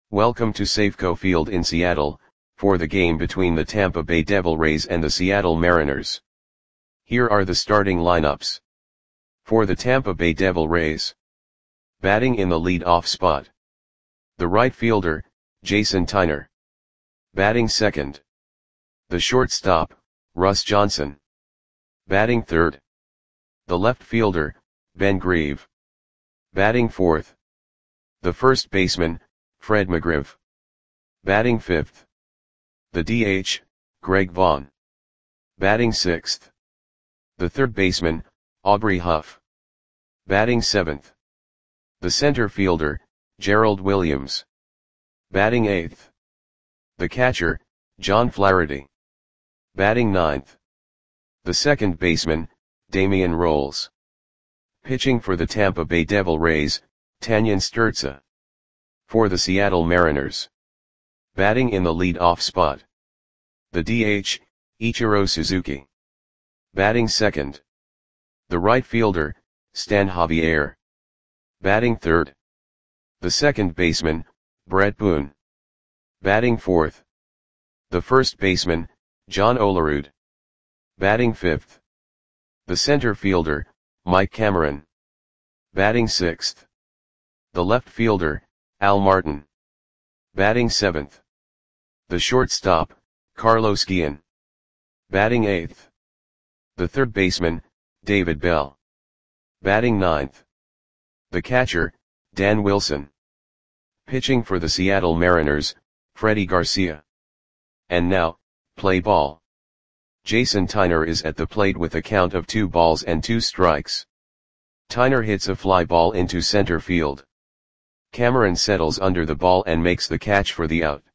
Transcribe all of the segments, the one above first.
Welcome to Safeco Field in Seattle, for the game between the Tampa Bay Devil Rays and the Seattle Mariners. Here are the starting lineups. For the Tampa Bay Devil Rays. Batting in the lead-off spot. The right fielder, Jason Tyner. Batting second. The shortstop, Russ Johnson. Batting third. The left fielder, Ben Grieve. Batting fourth. The first baseman, Fred McGriff. Batting fifth. The DH, Greg Vaughn. Batting sixth. The third baseman, Aubrey Huff. Batting seventh. The center fielder, Gerald Williams. Batting eighth. The catcher, John Flaherty. Batting ninth. The second baseman, Damian Rolls. Pitching for the Tampa Bay Devil Rays, Tanyan Sturtza. For the Seattle Mariners. Batting in the lead-off spot. The DH, Ichiro Suzuki. Batting second. The right fielder, Stan Javier. Batting third. The second baseman, Brett Boone. Batting fourth. The first baseman, John Olerud. Batting fifth. The center fielder, Mike Cameron. Batting sixth. The left fielder, Al Martin. Batting seventh. The shortstop, Carlos Guillen. Batting eighth. The third baseman, David Bell. Batting ninth. The catcher, Dan Wilson. Pitching for the Seattle Mariners, Freddie Garcia. And now, play ball. Jason Tyner is at the plate with a count of 2 balls and 2 strikes. Tyner hits a fly ball into center field. Cameron settles under the ball and makes the catch for the out.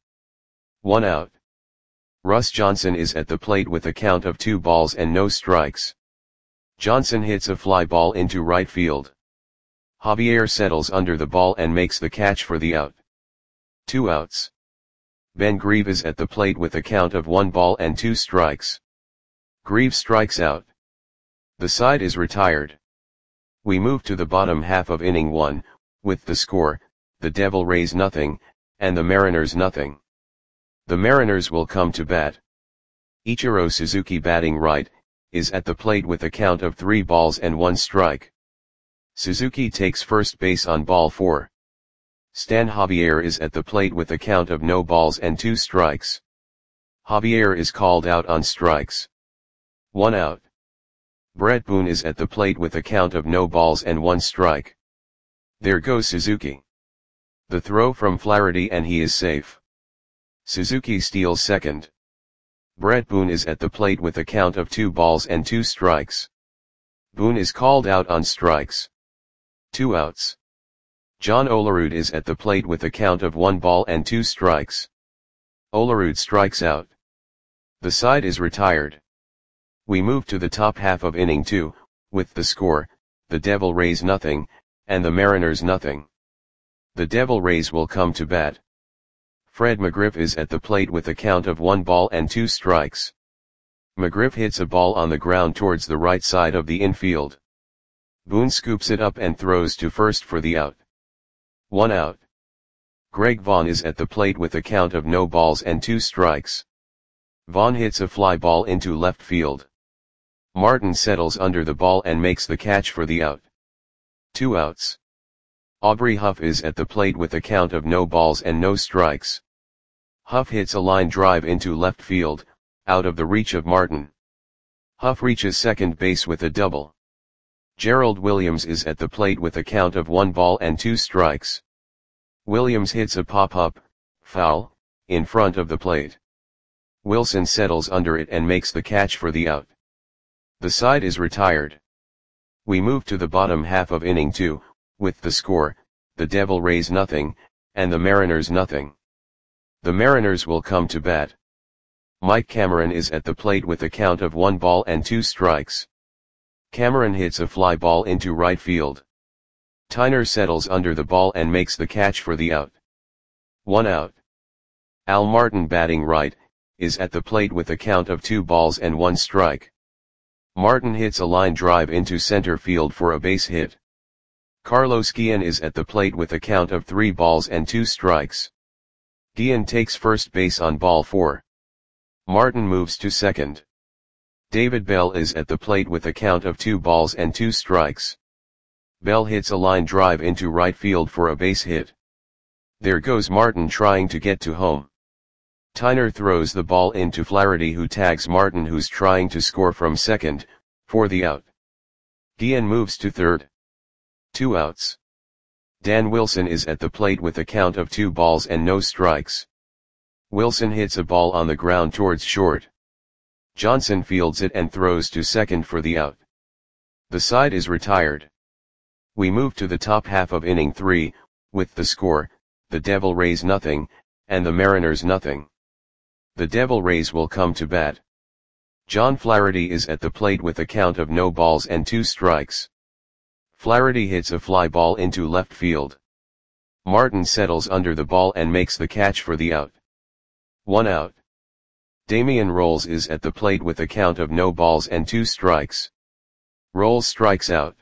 1 out. Russ Johnson is at the plate with a count of 2 balls and no strikes. Johnson hits a fly ball into right field. Javier settles under the ball and makes the catch for the out. 2 outs. Ben Grieve is at the plate with a count of 1 ball and 2 strikes. Grieve strikes out. The side is retired. We move to the bottom half of inning 1, with the score, the Devil Rays nothing, and the Mariners nothing. The Mariners will come to bat. Ichiro Suzuki batting right, is at the plate with a count of 3 balls and 1 strike. Suzuki takes first base on ball 4. Stan Javier is at the plate with a count of no balls and 2 strikes. Javier is called out on strikes. 1 out. Brett Boone is at the plate with a count of no balls and 1 strike. There goes Suzuki. The throw from Flaherty and he is safe. Suzuki steals second. Brett Boone is at the plate with a count of 2 balls and 2 strikes. Boone is called out on strikes. 2 outs. John Olerud is at the plate with a count of 1 ball and 2 strikes. Olerud strikes out. The side is retired. We move to the top half of inning 2, with the score, the Devil Rays nothing, and the Mariners nothing. The Devil Rays will come to bat. Fred McGriff is at the plate with a count of 1 ball and 2 strikes. McGriff hits a ball on the ground towards the right side of the infield. Boone scoops it up and throws to first for the out. 1 out. Greg Vaughn is at the plate with a count of no balls and 2 strikes. Vaughn hits a fly ball into left field. Martin settles under the ball and makes the catch for the out. 2 outs. Aubrey Huff is at the plate with a count of no balls and no strikes. Huff hits a line drive into left field, out of the reach of Martin. Huff reaches second base with a double. Gerald Williams is at the plate with a count of 1 ball and 2 strikes. Williams hits a pop-up, foul, in front of the plate. Wilson settles under it and makes the catch for the out. The side is retired. We move to the bottom half of inning 2, with the score, the Devil Rays nothing, and the Mariners nothing. The Mariners will come to bat. Mike Cameron is at the plate with a count of 1 ball and 2 strikes. Cameron hits a fly ball into right field. Tyner settles under the ball and makes the catch for the out. 1 out. Al Martin batting right, is at the plate with a count of 2 balls and 1 strike. Martin hits a line drive into center field for a base hit. Carlos Guillen is at the plate with a count of 3 balls and 2 strikes. Guillen takes first base on ball 4. Martin moves to second. David Bell is at the plate with a count of 2 balls and 2 strikes. Bell hits a line drive into right field for a base hit. There goes Martin trying to get to home. Tyner throws the ball into Flaherty, who tags Martin, who's trying to score from second, for the out. Guillen moves to third. 2 outs. Dan Wilson is at the plate with a count of 2 balls and no strikes. Wilson hits a ball on the ground towards short. Johnson fields it and throws to second for the out. The side is retired. We move to the top half of inning 3, with the score, the Devil Rays nothing, and the Mariners nothing. The Devil Rays will come to bat. John Flaherty is at the plate with a count of no balls and 2 strikes. Flaherty hits a fly ball into left field. Martin settles under the ball and makes the catch for the out. 1 out. Damian Rolls is at the plate with a count of no balls and 2 strikes. Rolls strikes out.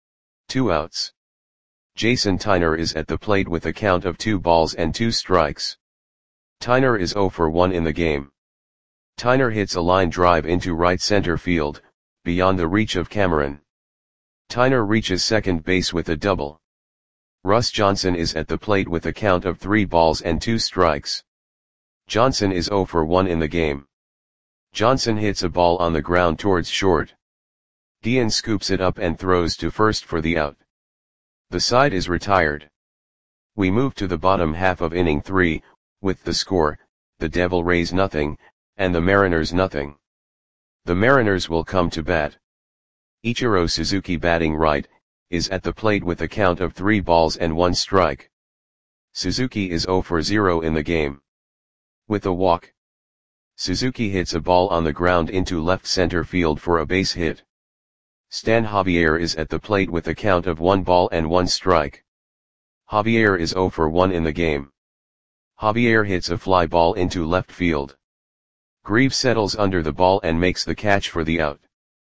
2 outs. Jason Tyner is at the plate with a count of 2 balls and 2 strikes. Tyner is 0 for 1 in the game. Tyner hits a line drive into right center field, beyond the reach of Cameron. Tyner reaches second base with a double. Russ Johnson is at the plate with a count of 3 balls and 2 strikes. Johnson is 0 for 1 in the game. Johnson hits a ball on the ground towards short. Guillen scoops it up and throws to first for the out. The side is retired. We move to the bottom half of inning 3, with the score, the Devil Rays nothing, and the Mariners nothing. The Mariners will come to bat. Ichiro Suzuki, batting right, is at the plate with a count of 3 balls and 1 strike. Suzuki is 0 for 0 in the game. With a walk, Suzuki hits a ball on the ground into left center field for a base hit. Stan Javier is at the plate with a count of 1 ball and 1 strike. Javier is 0 for 1 in the game. Javier hits a fly ball into left field. Grieve settles under the ball and makes the catch for the out.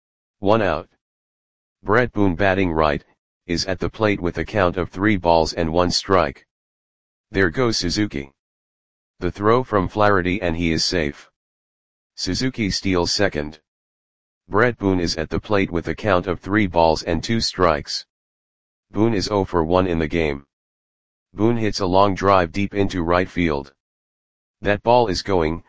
1 out. Brett Boone, batting right, is at the plate with a count of 3 balls and 1 strike. There goes Suzuki. The throw from Flaherty and he is safe. Suzuki steals second. Brett Boone is at the plate with a count of 3 balls and 2 strikes. Boone is 0 for 1 in the game. Boone hits a long drive deep into right field. That ball is gone.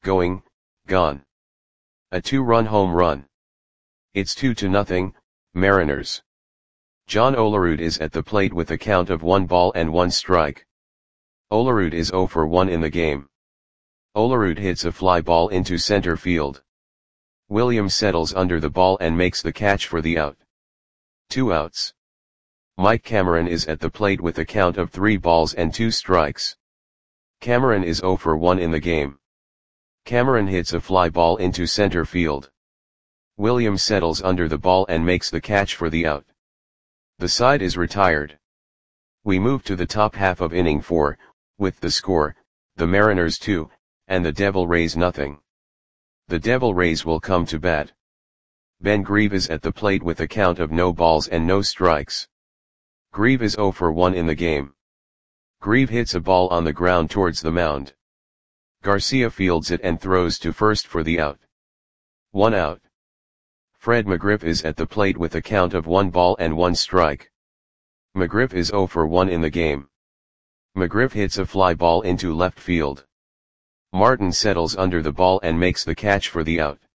A 2-run home run. It's 2-0, Mariners. John Olerud is at the plate with a count of 1 ball and 1 strike. Olerud is 0 for 1 in the game. Olerud hits a fly ball into center field. Williams settles under the ball and makes the catch for the out. 2 outs. Mike Cameron is at the plate with a count of 3 balls and 2 strikes. Cameron is 0 for 1 in the game. Cameron hits a fly ball into center field. Williams settles under the ball and makes the catch for the out. The side is retired. We move to the top half of inning 4, with the score, the Mariners 2, and the Devil Rays nothing. The Devil Rays will come to bat. Ben Grieve is at the plate with a count of no balls and no strikes. Grieve is 0 for 1 in the game. Grieve hits a ball on the ground towards the mound. Garcia fields it and throws to first for the out. 1 out. Fred McGriff is at the plate with a count of 1 ball and 1 strike. McGriff is 0 for 1 in the game. McGriff hits a fly ball into left field. Martin settles under the ball and makes the catch for the out.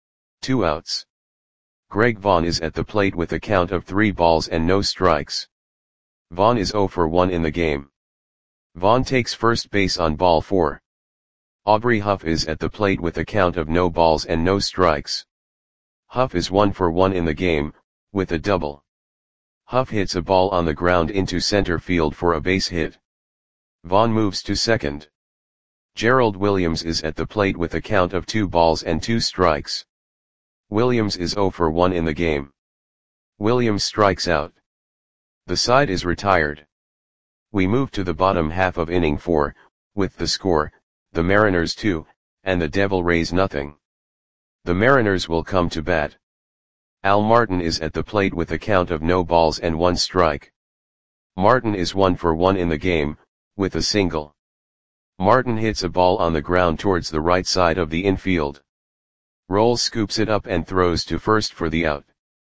2 outs. Greg Vaughn is at the plate with a count of 3 balls and no strikes. Vaughn is 0 for 1 in the game. Vaughn takes first base on ball 4. Aubrey Huff is at the plate with a count of no balls and no strikes. Huff is 1 for 1 in the game, with a double. Huff hits a ball on the ground into center field for a base hit. Vaughn moves to second. Gerald Williams is at the plate with a count of 2 balls and 2 strikes. Williams is 0 for 1 in the game. Williams strikes out. The side is retired. We move to the bottom half of inning 4, with the score, the Mariners 2, and the Devil Rays nothing. The Mariners will come to bat. Al Martin is at the plate with a count of no balls and 1 strike. Martin is 1 for 1 in the game, with a single. Martin hits a ball on the ground towards the right side of the infield. Rolls scoops it up and throws to first for the out.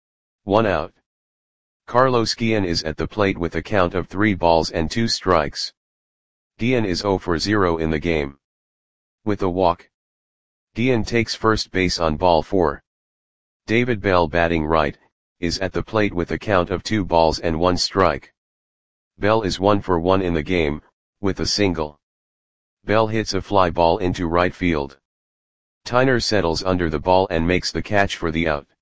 1 out. Carlos Guillen is at the plate with a count of 3 balls and 2 strikes. Guillen is 0 for 0 in the game. With a walk, Guillen takes first base on ball 4. David Bell, batting right, is at the plate with a count of 2 balls and 1 strike. Bell is 1 for 1 in the game, with a single. Bell hits a fly ball into right field. Tyner settles under the ball and makes the catch for the out.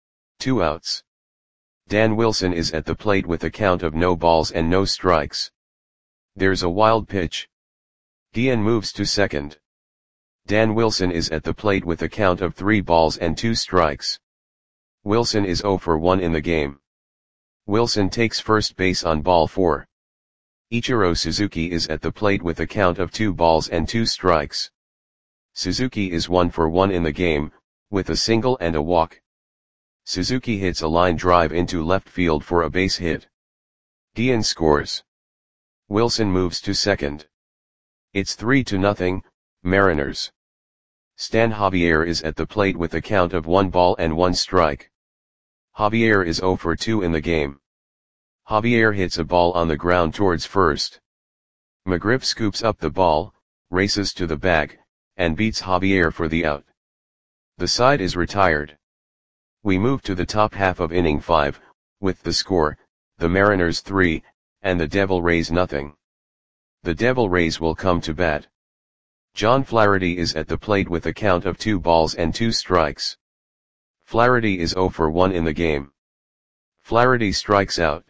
2 outs. Dan Wilson is at the plate with a count of no balls and no strikes. There's a wild pitch. Guillen moves to second. Dan Wilson is at the plate with a count of 3 balls and 2 strikes. Wilson is 0 for 1 in the game. Wilson takes first base on ball 4. Ichiro Suzuki is at the plate with a count of 2 balls and 2 strikes. Suzuki is 1 for 1 in the game, with a single and a walk. Suzuki hits a line drive into left field for a base hit. Guillen scores. Wilson moves to second. It's 3-0, Mariners. Stan Javier is at the plate with a count of 1 ball and 1 strike. Javier is 0 for 2 in the game. Javier hits a ball on the ground towards first. McGriff scoops up the ball, races to the bag, and beats Javier for the out. The side is retired. We move to the top half of inning 5, with the score, the Mariners 3, and the Devil Rays nothing. The Devil Rays will come to bat. John Flaherty is at the plate with a count of 2 balls and 2 strikes. Flaherty is 0 for 1 in the game. Flaherty strikes out.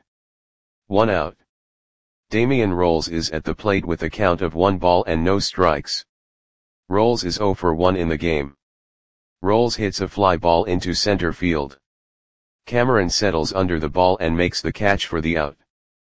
1 out. Damian Rolls is at the plate with a count of 1 ball and no strikes. Rolls is 0 for 1 in the game. Rolls hits a fly ball into center field. Cameron settles under the ball and makes the catch for the out.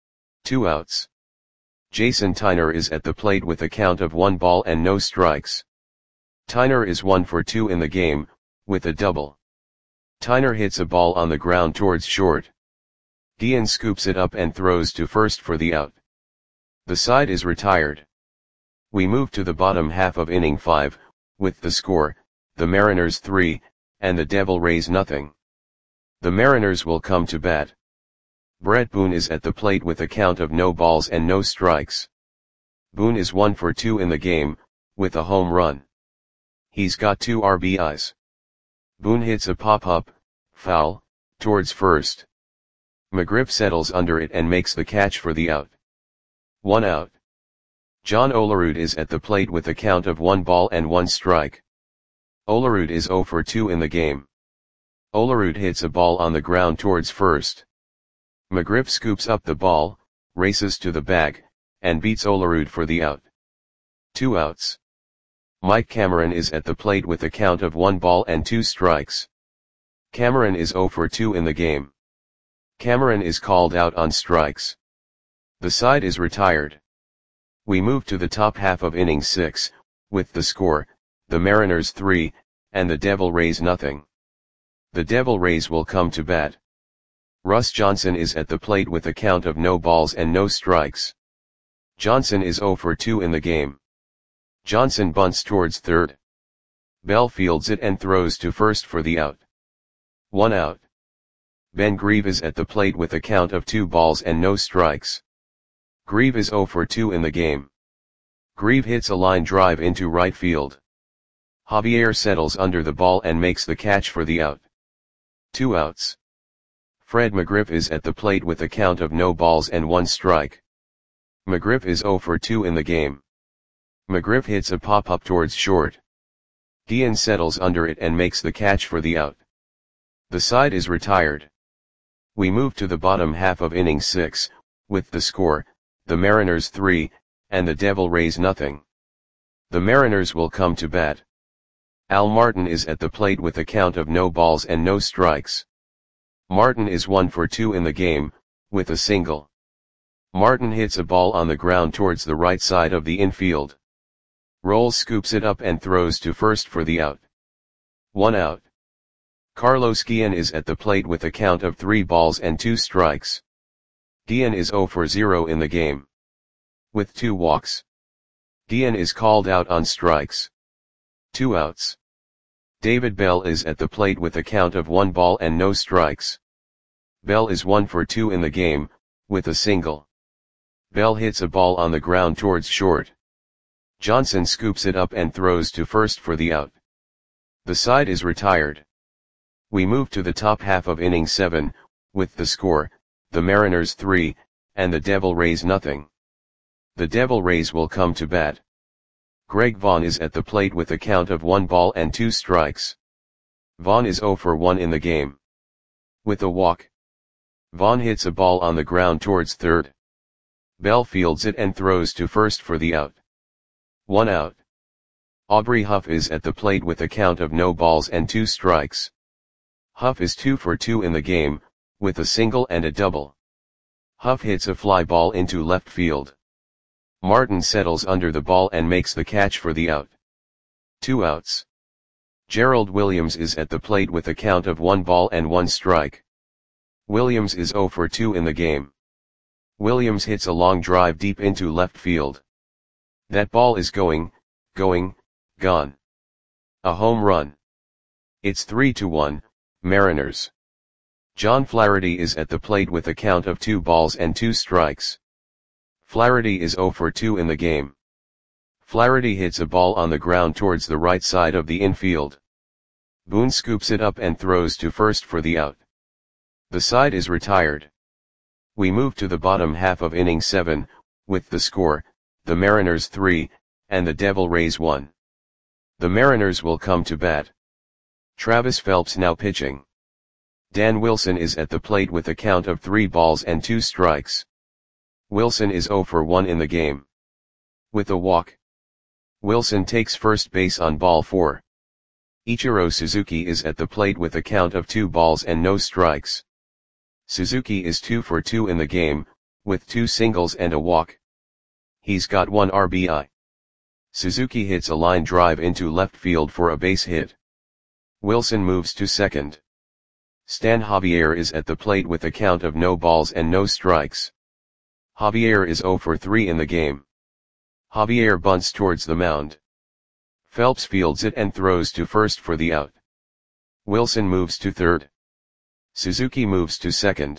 2 outs. Jason Tyner is at the plate with a count of 1 ball and no strikes. Tyner is 1 for 2 in the game, with a double. Tyner hits a ball on the ground towards short. Guillen scoops it up and throws to first for the out. The side is retired. We move to the bottom half of inning 5, with the score, the Mariners 3, and the Devil Rays nothing. The Mariners will come to bat. Brett Boone is at the plate with a count of no balls and no strikes. Boone is 1 for 2 in the game, with a home run. He's got 2 RBIs. Boone hits a pop-up, foul, towards first. McGriff settles under it and makes the catch for the out. 1 out. John Olerud is at the plate with a count of 1 ball and 1 strike. Olerud is 0 for 2 in the game. Olerud hits a ball on the ground towards first. McGriff scoops up the ball, races to the bag, and beats Olerud for the out. 2 outs. Mike Cameron is at the plate with a count of 1 ball and 2 strikes. Cameron is 0 for 2 in the game. Cameron is called out on strikes. The side is retired. We move to the top half of inning 6, with the score, the Mariners 3, and the Devil Rays nothing. The Devil Rays will come to bat. Russ Johnson is at the plate with a count of no balls and no strikes. Johnson is 0 for 2 in the game. Johnson bunts towards third. Bell fields it and throws to first for the out. 1 out. Ben Grieve is at the plate with a count of 2 balls and no strikes. Grieve is 0 for 2 in the game. Grieve hits a line drive into right field. Javier settles under the ball and makes the catch for the out. 2 outs. Fred McGriff is at the plate with a count of no balls and 1 strike. McGriff is 0 for 2 in the game. McGriff hits a pop-up towards short. Guillen settles under it and makes the catch for the out. The side is retired. We move to the bottom half of inning 6, with the score, the Mariners 3, and the Devil Rays nothing. The Mariners will come to bat. Al Martin is at the plate with a count of no balls and no strikes. Martin is 1 for 2 in the game, with a single. Martin hits a ball on the ground towards the right side of the infield. Rolls scoops it up and throws to first for the out. 1 out. Carlos Guillen is at the plate with a count of 3 balls and 2 strikes. Guillen is 0 for 0 in the game. With 2 walks. Guillen is called out on strikes. 2 outs. David Bell is at the plate with a count of 1 ball and no strikes. Bell is 1 for 2 in the game, with a single. Bell hits a ball on the ground towards short. Johnson scoops it up and throws to first for the out. The side is retired. We move to the top half of inning 7, with the score, the Mariners 3, and the Devil Rays nothing. The Devil Rays will come to bat. Greg Vaughn is at the plate with a count of 1 ball and 2 strikes. Vaughn is 0 for 1 in the game. With a walk. Vaughn hits a ball on the ground towards third. Bell fields it and throws to first for the out. 1 out. Aubrey Huff is at the plate with a count of no balls and 2 strikes. Huff is 2 for 2 in the game, with a single and a double. Huff hits a fly ball into left field. Martin settles under the ball and makes the catch for the out. 2 outs. Gerald Williams is at the plate with a count of 1 ball and 1 strike. Williams is 0 for 2 in the game. Williams hits a long drive deep into left field. That ball is gone. A home run. It's 3-1, Mariners. John Flaherty is at the plate with a count of 2 balls and 2 strikes. Flaherty is 0 for 2 in the game. Flaherty hits a ball on the ground towards the right side of the infield. Boone scoops it up and throws to first for the out. The side is retired. We move to the bottom half of inning 7, with the score, the Mariners 3, and the Devil Rays 1. The Mariners will come to bat. Travis Phelps now pitching. Dan Wilson is at the plate with a count of 3 balls and 2 strikes. Wilson is 0 for 1 in the game. With a walk. Wilson takes first base on ball 4. Ichiro Suzuki is at the plate with a count of 2 balls and no strikes. Suzuki is 2 for 2 in the game, with 2 singles and a walk. He's got 1 RBI. Suzuki hits a line drive into left field for a base hit. Wilson moves to second. Stan Javier is at the plate with a count of no balls and no strikes. Javier is 0 for 3 in the game. Javier bunts towards the mound. Phelps fields it and throws to first for the out. Wilson moves to third. Suzuki moves to second.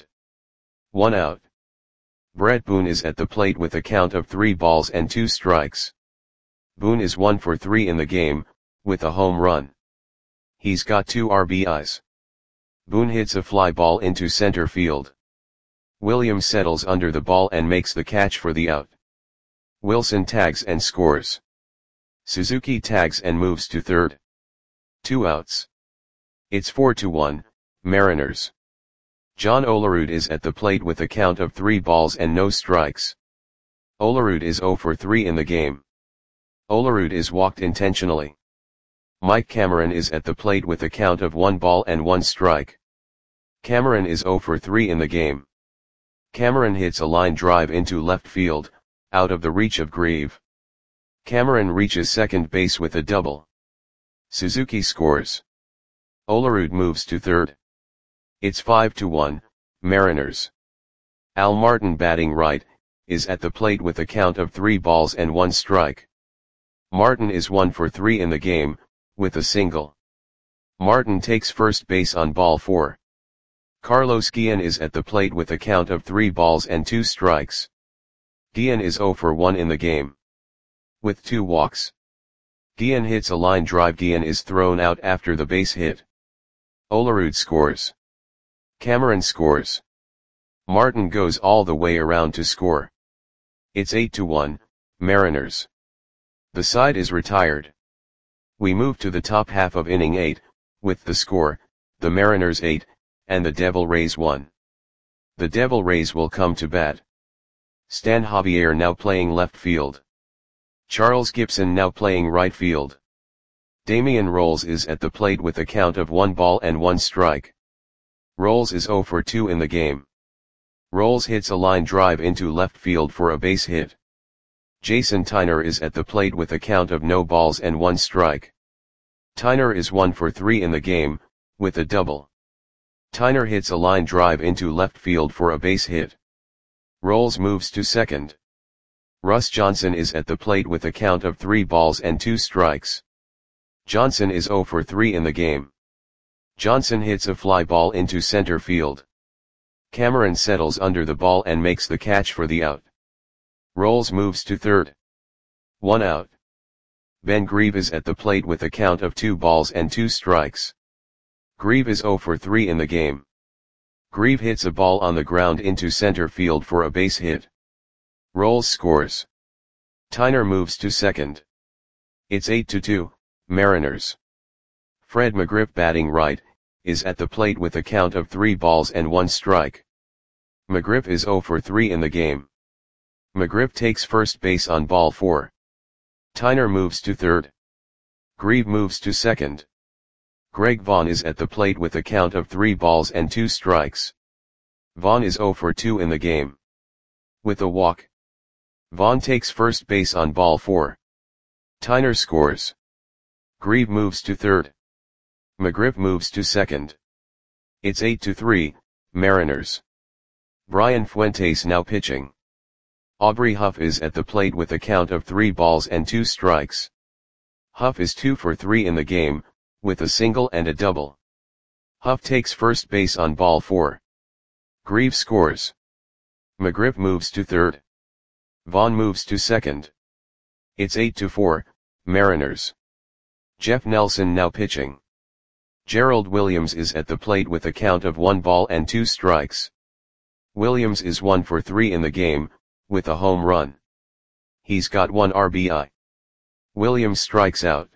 1 out. Brett Boone is at the plate with a count of 3 balls and 2 strikes. Boone is 1 for 3 in the game, with a home run. He's got 2 RBIs. Boone hits a fly ball into center field. Williams settles under the ball and makes the catch for the out. Wilson tags and scores. Suzuki tags and moves to third. 2 outs. It's 4-1, Mariners. John Olerud is at the plate with a count of 3 balls and no strikes. Olerud is 0 for 3 in the game. Olerud is walked intentionally. Mike Cameron is at the plate with a count of 1 ball and 1 strike. Cameron is 0 for 3 in the game. Cameron hits a line drive into left field, out of the reach of Grieve. Cameron reaches second base with a double. Suzuki scores. Olerud moves to third. It's 5-1, Mariners. Al Martin batting right, is at the plate with a count of 3 balls and 1 strike. Martin is 1 for 3 in the game, with a single. Martin takes first base on ball 4. Carlos Guillen is at the plate with a count of 3 balls and 2 strikes. Guillen is 0 for 1 in the game. With 2 walks. Guillen hits a line drive. Guillen is thrown out after the base hit. Olerud scores. Cameron scores. Martin goes all the way around to score. It's 8-1, Mariners. The side is retired. We move to the top half of inning 8, with the score, the Mariners 8, and the Devil Rays 1. The Devil Rays will come to bat. Stan Javier now playing left field. Charles Gibson now playing right field. Damian Rolls is at the plate with a count of 1 ball and 1 strike. Rolls is 0 for 2 in the game. Rolls hits a line drive into left field for a base hit. Jason Tyner is at the plate with a count of no balls and 1 strike. Tyner is 1 for 3 in the game, with a double. Tyner hits a line drive into left field for a base hit. Rolls moves to second. Russ Johnson is at the plate with a count of 3 balls and 2 strikes. Johnson is 0 for 3 in the game. Johnson hits a fly ball into center field. Cameron settles under the ball and makes the catch for the out. Rolls moves to third. 1 out. Ben Grieve is at the plate with a count of 2 balls and 2 strikes. Grieve is 0 for 3 in the game. Grieve hits a ball on the ground into center field for a base hit. Rolls scores. Tyner moves to second. It's 8-2, Mariners. Fred McGriff, batting right, is at the plate with a count of 3 balls and 1 strike. McGriff is 0 for 3 in the game. McGriff takes first base on ball 4. Tyner moves to third. Grieve moves to second. Greg Vaughn is at the plate with a count of 3 balls and 2 strikes. Vaughn is 0 for 2 in the game. With a walk, Vaughn takes first base on ball 4. Tyner scores. Grieve moves to third. McGriff moves to second. It's 8-3, Mariners. Brian Fuentes now pitching. Aubrey Huff is at the plate with a count of 3 balls and 2 strikes. Huff is 2 for 3 in the game, with a single and a double. Huff takes first base on ball 4. Grieve scores. McGriff moves to third. Vaughn moves to second. It's 8-4, Mariners. Jeff Nelson now pitching. Gerald Williams is at the plate with a count of 1 ball and 2 strikes. Williams is 1 for 3 in the game, with a home run. He's got 1 RBI. Williams strikes out.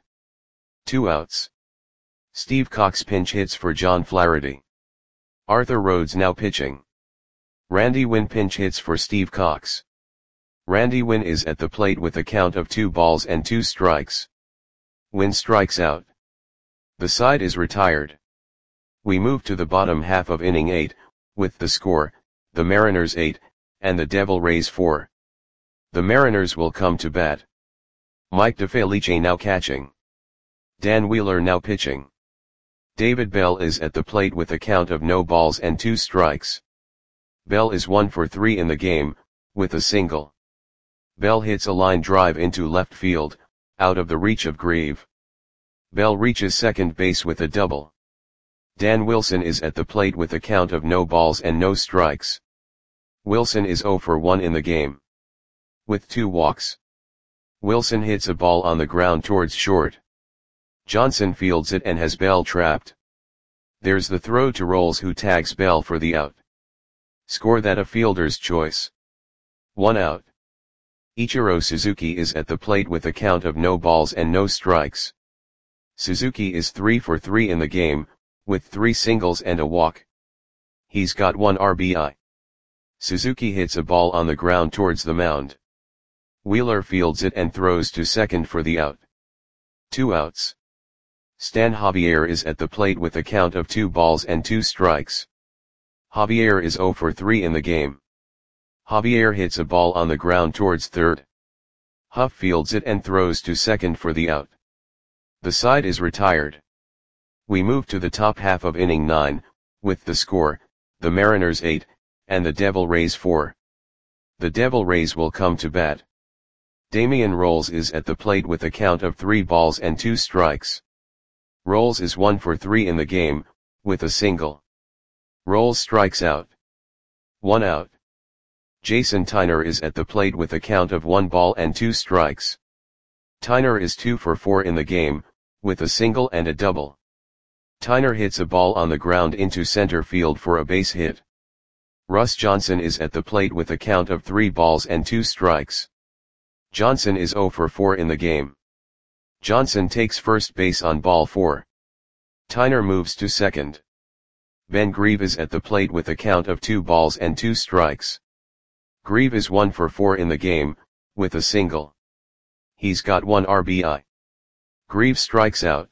2 outs. Steve Cox pinch hits for John Flaherty. Arthur Rhodes now pitching. Randy Winn pinch hits for Steve Cox. Randy Winn is at the plate with a count of 2 balls and 2 strikes. Winn strikes out. The side is retired. We move to the bottom half of inning 8, with the score, the Mariners 8, and the Devil Rays 4. The Mariners will come to bat. Mike DeFelice now catching. Dan Wheeler now pitching. David Bell is at the plate with a count of no balls and 2 strikes. Bell is 1 for 3 in the game, with a single. Bell hits a line drive into left field, out of the reach of Grieve. Bell reaches second base with a double. Dan Wilson is at the plate with a count of no balls and no strikes. Wilson is 0 for 1 in the game. With 2 walks. Wilson hits a ball on the ground towards short. Johnson fields it and has Bell trapped. There's the throw to Rolls, who tags Bell for the out. Score that a fielder's choice. 1 out. Ichiro Suzuki is at the plate with a count of no balls and no strikes. Suzuki is 3 for 3 in the game, with 3 singles and a walk. He's got 1 RBI. Suzuki hits a ball on the ground towards the mound. Wheeler fields it and throws to second for the out. 2 outs. Stan Javier is at the plate with a count of 2 balls and 2 strikes. Javier is 0 for 3 in the game. Javier hits a ball on the ground towards third. Huff fields it and throws to second for the out. The side is retired. We move to the top half of inning 9, with the score, the Mariners 8, and the Devil Rays 4. The Devil Rays will come to bat. Damian Rolls is at the plate with a count of 3 balls and 2 strikes. Rolls is 1 for 3 in the game, with a single. Rolls strikes out. 1 out. Jason Tyner is at the plate with a count of 1 ball and 2 strikes. Tyner is 2 for 4 in the game, with a single and a double. Tyner hits a ball on the ground into center field for a base hit. Russ Johnson is at the plate with a count of 3 balls and 2 strikes. Johnson is 0 for 4 in the game. Johnson takes first base on ball 4. Tyner moves to second. Ben Grieve is at the plate with a count of 2 balls and 2 strikes. Grieve is 1 for 4 in the game, with a single. He's got 1 RBI. Grieve strikes out.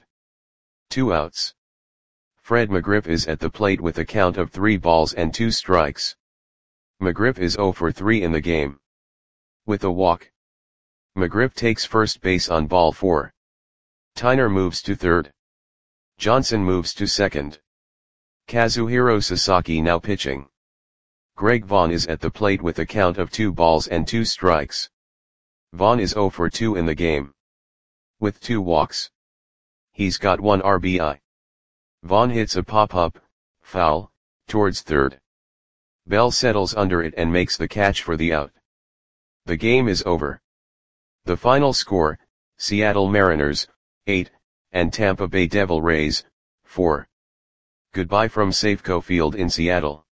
2 outs. Fred McGriff is at the plate with a count of 3 balls and 2 strikes. McGriff is 0 for 3 in the game. With a walk. McGriff takes first base on ball 4. Tyner moves to third. Johnson moves to second. Kazuhiro Sasaki now pitching. Greg Vaughn is at the plate with a count of 2 balls and 2 strikes. Vaughn is 0 for 2 in the game. With 2 walks. He's got 1 RBI. Vaughn hits a pop-up, foul, towards third. Bell settles under it and makes the catch for the out. The game is over. The final score, Seattle Mariners, 8, and Tampa Bay Devil Rays, 4. Goodbye from Safeco Field in Seattle.